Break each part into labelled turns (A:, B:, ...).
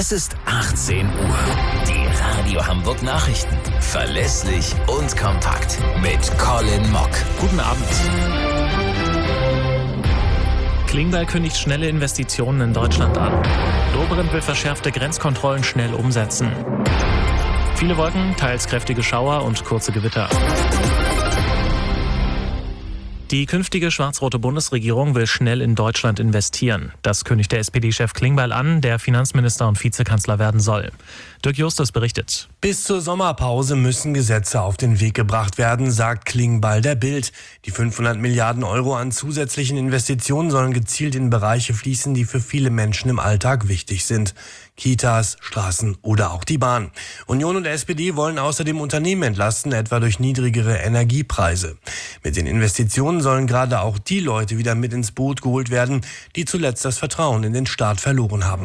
A: Es ist 18 Uhr. Die Radio Hamburg Nachrichten. Verlässlich und kompakt. Mit Colin Mock.
B: Guten Abend. Klingbeil kündigt schnelle Investitionen in Deutschland an. Dobrindt will verschärfte Grenzkontrollen schnell umsetzen. Viele Wolken, teils kräftige Schauer und kurze Gewitter. Die künftige schwarz-rote Bundesregierung will schnell in Deutschland investieren. Das kündigt der SPD-Chef Klingbeil an, der Finanzminister und Vizekanzler werden soll. Dirk Justus berichtet.
C: Bis zur Sommerpause müssen Gesetze auf den Weg gebracht werden, sagt Klingbeil der Bild. Die 500 Milliarden Euro an zusätzlichen Investitionen sollen gezielt in Bereiche fließen, die für viele Menschen im Alltag wichtig sind. Kitas, Straßen oder auch die Bahn. Union und SPD wollen außerdem Unternehmen entlasten, etwa durch niedrigere Energiepreise. Mit den Investitionen sollen gerade auch die Leute wieder mit ins Boot geholt werden, die zuletzt das Vertrauen in den Staat verloren haben.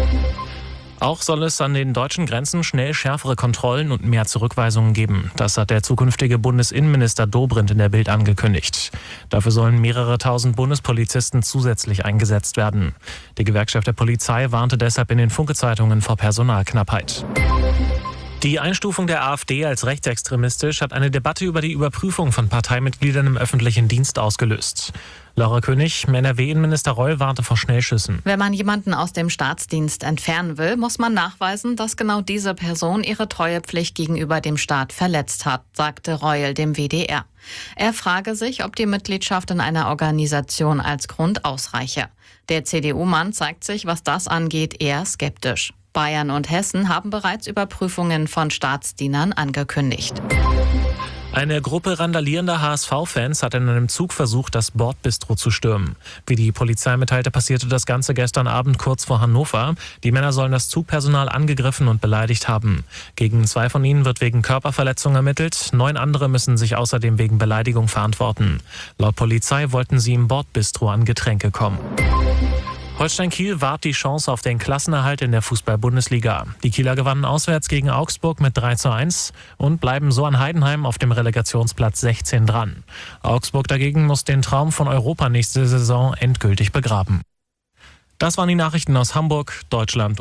B: Auch soll es an den deutschen Grenzen schnell schärfere Kontrollen und mehr Zurückweisungen geben. Das hat der zukünftige Bundesinnenminister Dobrindt in der Bild angekündigt. Dafür sollen mehrere tausend Bundespolizisten zusätzlich eingesetzt werden. Die Gewerkschaft der Polizei warnte deshalb in den Funke-Zeitungen vor Personalknappheit. Die Einstufung der AfD als rechtsextremistisch hat eine Debatte über die Überprüfung von Parteimitgliedern im öffentlichen Dienst ausgelöst. Laura König, NRW-Innenminister Reul warnte vor Schnellschüssen.
D: Wenn man jemanden aus dem Staatsdienst entfernen will, muss man nachweisen, dass genau diese Person ihre Treuepflicht gegenüber dem Staat verletzt hat, sagte Reul dem WDR. Er frage sich, ob die Mitgliedschaft in einer Organisation als Grund ausreiche. Der CDU-Mann zeigt sich, was das angeht, eher skeptisch. Bayern und Hessen haben bereits Überprüfungen von Staatsdienern angekündigt.
B: Eine Gruppe randalierender HSV-Fans hat in einem Zug versucht, das Bordbistro zu stürmen. Wie die Polizei mitteilte, passierte das Ganze gestern Abend kurz vor Hannover. Die Männer sollen das Zugpersonal angegriffen und beleidigt haben. Gegen 2 von ihnen wird wegen Körperverletzung ermittelt. 9 andere müssen sich außerdem wegen Beleidigung verantworten. Laut Polizei wollten sie im Bordbistro an Getränke kommen. Holstein Kiel wahrt die Chance auf den Klassenerhalt in der Fußball-Bundesliga. Die Kieler gewannen auswärts gegen Augsburg mit 3:1 und bleiben so an Heidenheim auf dem Relegationsplatz 16 dran. Augsburg dagegen muss den Traum von Europa nächste Saison endgültig begraben. Das waren die Nachrichten aus Hamburg, Deutschland